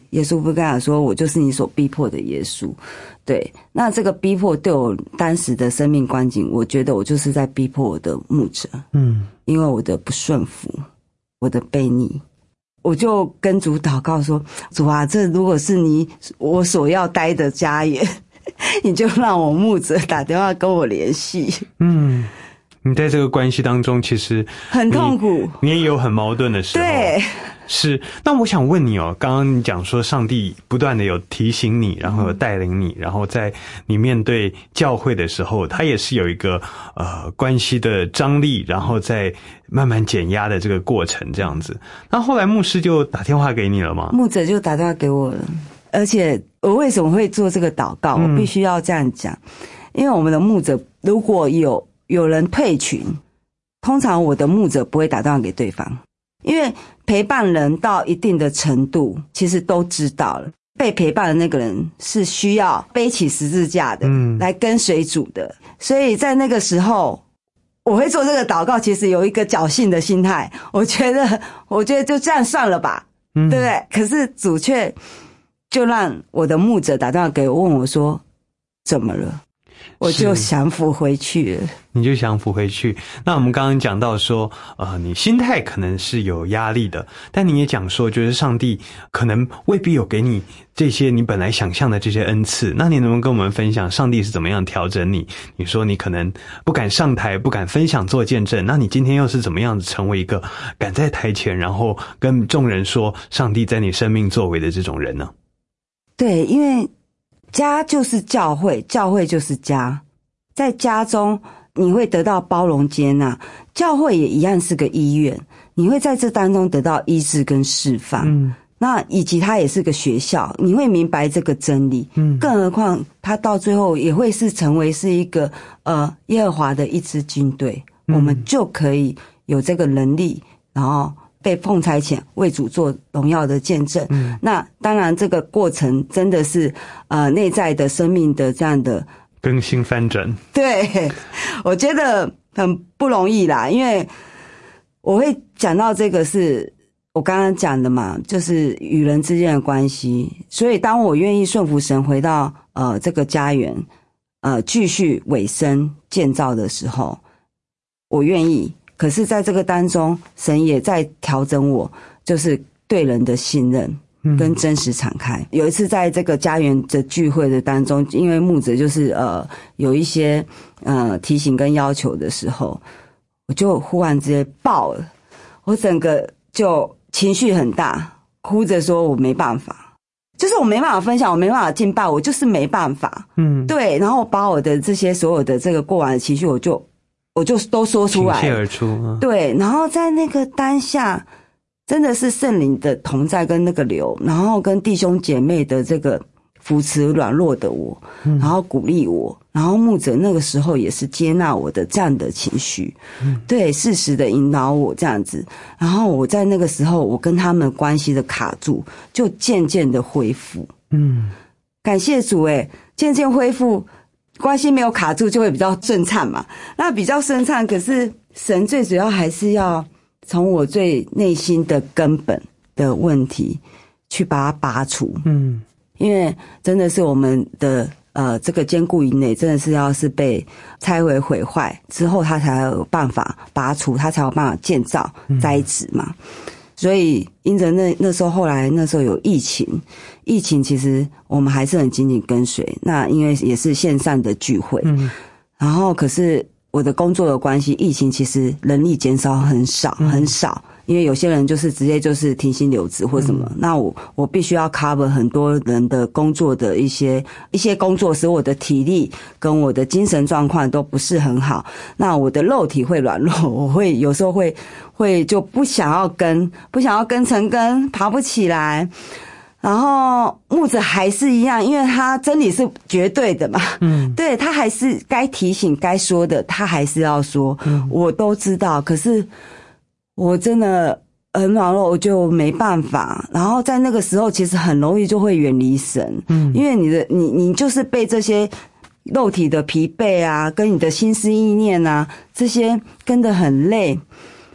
耶稣不跟他说，我就是你所逼迫的耶稣。对，那这个逼迫对我当时的生命光景，我觉得我就是在逼迫我的牧者，因为我的不顺服，我的悖逆，我就跟主祷告说，主啊，这如果是我所要待的家园，你就让我牧者打电话跟我联系。 你在这个关系当中其实很痛苦， 你也有很矛盾的时候。 对， 是。那我想问你哦，刚刚你讲说上帝不断的有提醒你，然后有带领你，然后在你面对教会的时候，他也是有一个关系的张力，然后再慢慢减压的这个过程这样子。那后来牧师就打电话给你了吗？ 牧者就打电话给我了。而且我为什么会做这个祷告，我必须要这样讲，因为我们的牧者如果有人退群，通常我的牧者不会打电话给对方，因为陪伴人到一定的程度，其实都知道了，被陪伴的那个人是需要背起十字架的，来跟随主的。所以在那个时候，我会做这个祷告，其实有一个侥幸的心态，我觉得就这样算了吧，对不对？可是主却就让我的牧者打电话给我，问我说怎么了，我就降服回去了。 你就降服回去。那我们刚刚讲到说你心态可能是有压力的，但你也讲说就是上帝可能未必有给你这些你本来想象的这些恩赐。那你能不能跟我们分享上帝是怎么样调整你？你说你可能不敢上台，不敢分享做见证，那你今天又是怎么样子成为一个敢在台前然后跟众人说上帝在你生命作为的这种人呢？ 对，因为家就是教会，教会就是家，在家中你会得到包容接纳，教会也一样是个医院，你会在这当中得到医治跟释放，那以及它也是个学校，你会明白这个真理，更何况它到最后也会是成为是一个耶和华的一支军队，我们就可以有这个能力，然后被奉差遣为主做荣耀的见证。那当然这个过程真的是内在的生命的这样的更新翻转。 对，我觉得很不容易啦，因为我会讲到这个是我刚刚讲的嘛，就是与人之间的关系。所以当我愿意顺服神回到这个家园继续委身建造的时候，我愿意。可是在这个当中，神也在调整我，就是对人的信任跟真实敞开。有一次在这个家园的聚会的当中，因为牧者就是有一些提醒跟要求的时候，我就忽然之间爆了，我整个就情绪很大，哭着说我没办法，就是我没办法分享，我没办法敬拜，我就是没办法。对，然后把我的这些所有的这个过往的情绪，我就都说出来， 倾泻而出。 对，然后在那个当下，真的是圣灵的同在跟那个流，然后跟弟兄姐妹的这个扶持软弱的我，然后鼓励我，然后牧者那个时候也是接纳我的这样的情绪，对，适时的引导我这样子，然后我在那个时候，我跟他们关系的卡住，就渐渐的恢复。感谢主，渐渐恢复。关系没有卡住就会比较顺畅嘛，那比较顺畅，可是神最主要还是要从我最内心的根本的问题去把它拔除。因为真的是我们的这个坚固营垒真的是要是被拆毁坏之后，它才有办法拔除，它才有办法建造栽植嘛。所以因着那时候后来那时候有疫情其实我们还是很紧紧跟随，那因为也是线上的聚会，然后可是我的工作的关系，疫情其实人力减少很少，因为有些人就是直接就是停薪留职或什么，那我必须要 cover 很多人的工作的一些工作，使我的体力跟我的精神状况都不是很好，那我的肉体会软弱，我会有时候会就不想要跟成根，爬不起来。然后牧者还是一样，因为他真理是绝对的嘛，对，他还是该提醒该说的他还是要说，我都知道，可是我真的很软弱，我就没办法。然后在那个时候其实很容易就会远离神，因为你就是被这些肉体的疲惫啊，跟你的心思意念啊，这些跟得很累。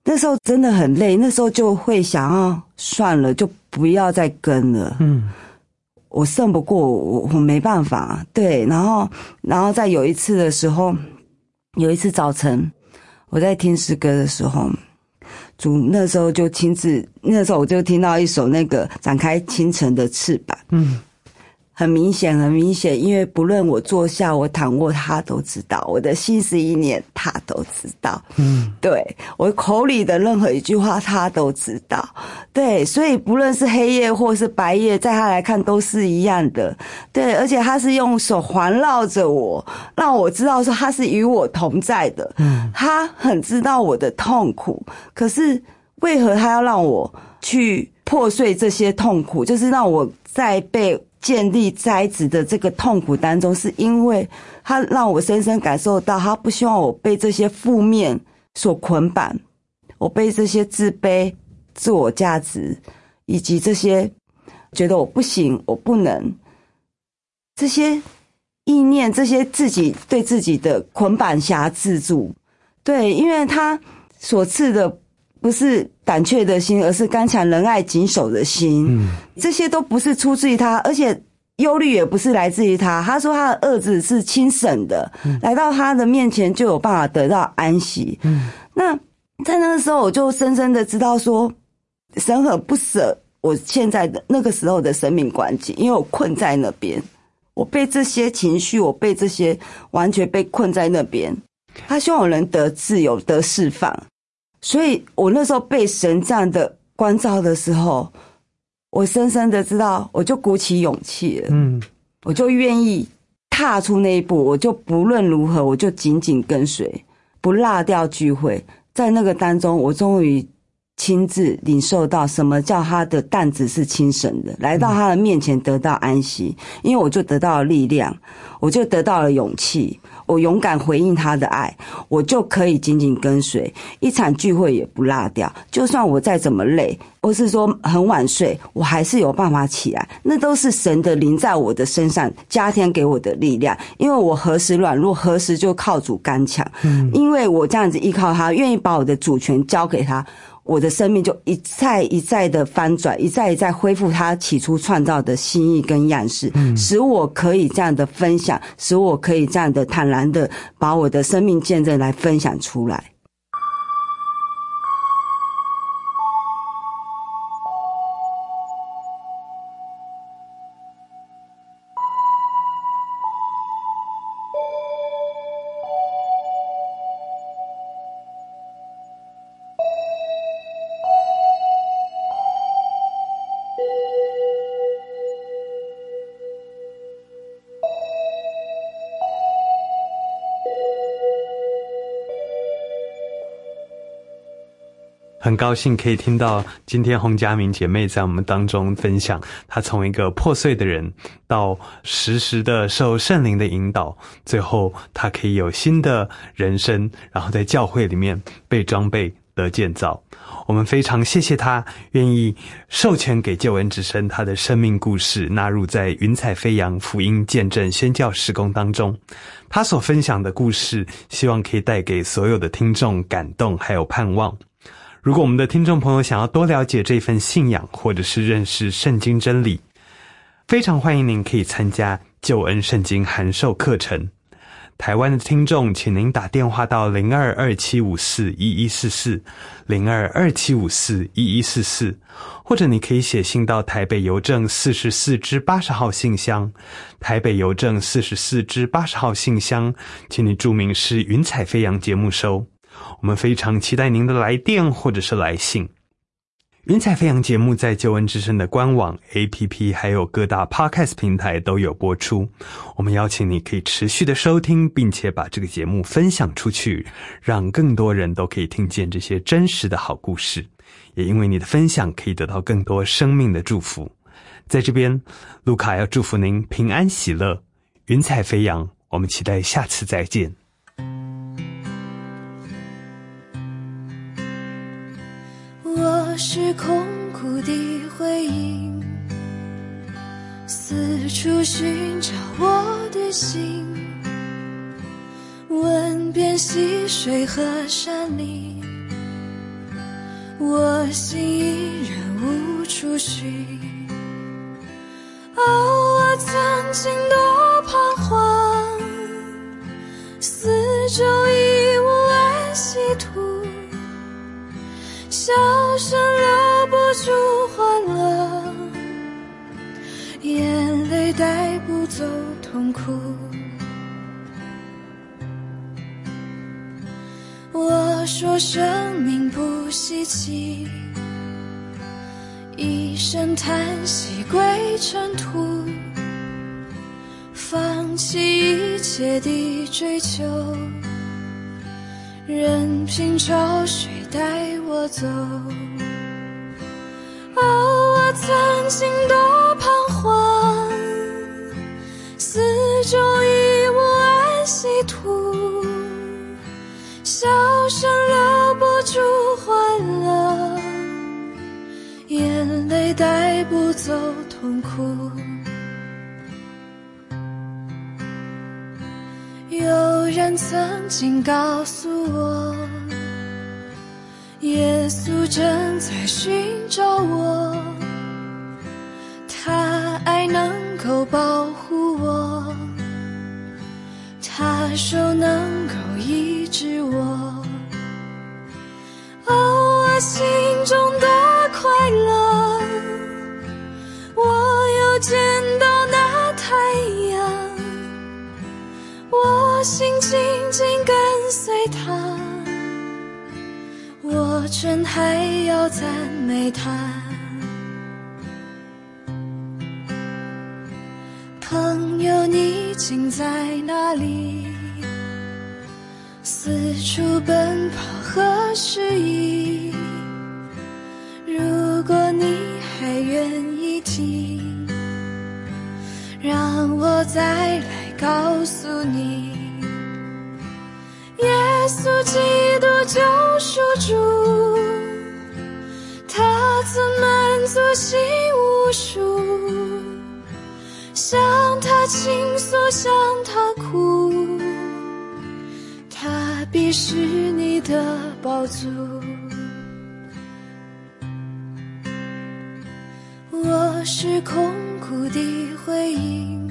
那时候真的很累，那时候就会想要算了，就不要再跟了。我胜不过我没办法。对，然后在有一次的时候，有一次早晨我在听诗歌的时候，主那时候就亲自，那时候我就听到一首那个展开清晨的翅膀。很明显，因为不论我坐下，我躺卧，他都知道我的心思意念，他都知道。对，我口里的任何一句话，他都知道。对，所以不论是黑夜或是白夜，在他来看都是一样的。对，而且他是用手环绕着我，让我知道说他是与我同在的。他很知道我的痛苦，可是为何他要让我去破碎这些痛苦？就是让我在被建立栽植的这个痛苦当中，是因为他让我深深感受到，他不希望我被这些负面所捆绑，我被这些自卑、自我价值，以及这些觉得我不行、我不能，这些意念，这些自己对自己的捆绑辖制住。对，因为他所赐的不是胆怯的心，而是刚强仁爱谨守的心。这些都不是出自于他，而且忧虑也不是来自于他。他说他的儿子是轻省的，来到他的面前就有办法得到安息。那在那个时候，我就深深的知道说，神很不舍我现在的那个时候的生命关系，因为我困在那边，我被这些情绪，我被这些完全被困在那边。他希望我能得自由，得释放。所以我那时候被神这样的关照的时候，我深深的知道，我就鼓起勇气了。我就愿意踏出那一步，我就不论如何，我就紧紧跟随，不落掉聚会。在那个当中，我终于亲自领受到什么叫他的担子是轻省的，来到他的面前得到安息。因为我就得到了力量，我就得到了勇气，我勇敢回应他的爱，我就可以紧紧跟随，一场聚会也不落掉。就算我再怎么累，或是说很晚睡，我还是有办法起来，那都是神的灵在我的身上加添给我的力量。因为我何时软弱，何时就靠主刚强。因为我这样子依靠他，愿意把我的主权交给他，我的生命就一再一再的翻转，一再一再恢复他起初创造的心意跟样式，使我可以这样的分享，使我可以这样的坦然的把我的生命见证来分享出来。 很高兴可以听到今天洪嘉明姐妹在我们当中分享，她从一个破碎的人到时时的受圣灵的引导，最后她可以有新的人生，然后在教会里面被装备得建造。我们非常谢谢她愿意授权给救恩之声她的生命故事纳入在云彩飞扬福音见证宣教事工当中。她所分享的故事希望可以带给所有的听众感动还有盼望。如果我们的听众朋友想要多了解这份信仰，或者是认识圣经真理，非常欢迎您可以参加救恩圣经函授课程。台湾的听众请您打电话到0227541144 0227541144，或者你可以写信到台北邮政44支80号信箱，台北邮政44支80号信箱，请你注明是云彩飞扬节目收。我们非常期待您的来电或者是来信。云彩飞扬节目在救恩之声的官网 APP 还有各大 Podcast 平台都有播出，我们邀请你可以持续的收听，并且把这个节目分享出去，让更多人都可以听见这些真实的好故事，也因为你的分享可以得到更多生命的祝福。在这边路卡要祝福您平安喜乐，云彩飞扬，我们期待下次再见。 我是空谷的回音，四处寻找我的心，问遍溪水和山林， 我心依然无处寻。我曾经多彷徨，四周已无安息土，笑声留不住欢乐，眼泪带不走痛苦。我说生命不稀奇，一声叹息归尘土，放弃一切的追求，任凭潮水带我走。我曾经多彷徨，四周已无安息土，笑声留不住欢乐，眼泪带不走痛苦。有人曾经告诉我，耶稣正在寻找我，他爱能够保护我，他手能够医治我。我心中多快乐，我又见到那太阳，我心紧紧跟随他，我真还要赞美他。朋友，你竟在哪里？四处奔跑何时已？如果你还愿意听，让我再来告诉你，耶稣基督救赎主，他曾满足心无数，向他倾诉，向他哭，他必是你的宝足。我是空谷的回音，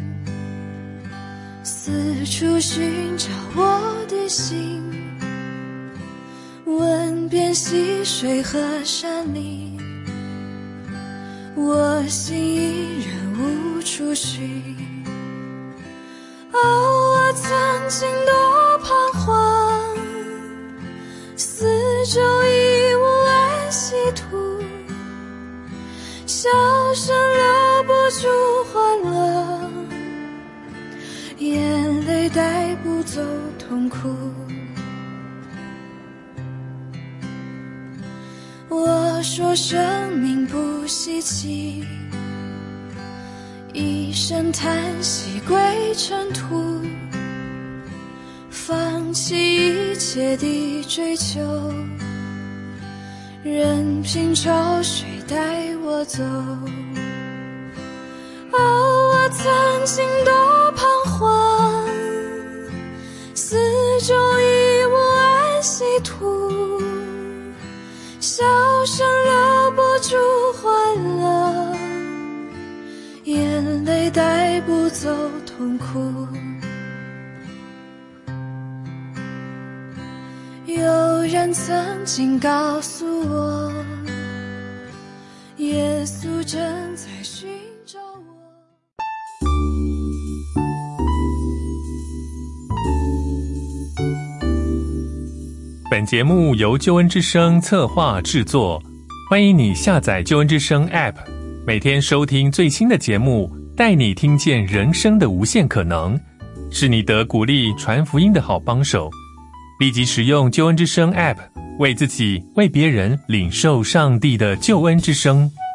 四处寻找我的心，问遍溪水和山林，我心依然无处寻。我曾经多彷徨，四周已无安息土，笑声留不住欢乐，眼泪带不走痛苦。我说生命不稀奇，一声叹息归尘土，放弃一切的追求，任凭潮水带我走。我曾经多彷徨，四周已无安息土，笑声留不住欢乐，眼泪带不走痛苦。有人曾经告诉我，耶稣正在寻找我。 本节目由救恩之声策划制作，欢迎你下载救恩之声 App， 每天收听最新的节目，带你听见人生的无限可能，是你得鼓励传福音的好帮手。立即使用救恩之声 App， 为自己为别人领受上帝的救恩之声。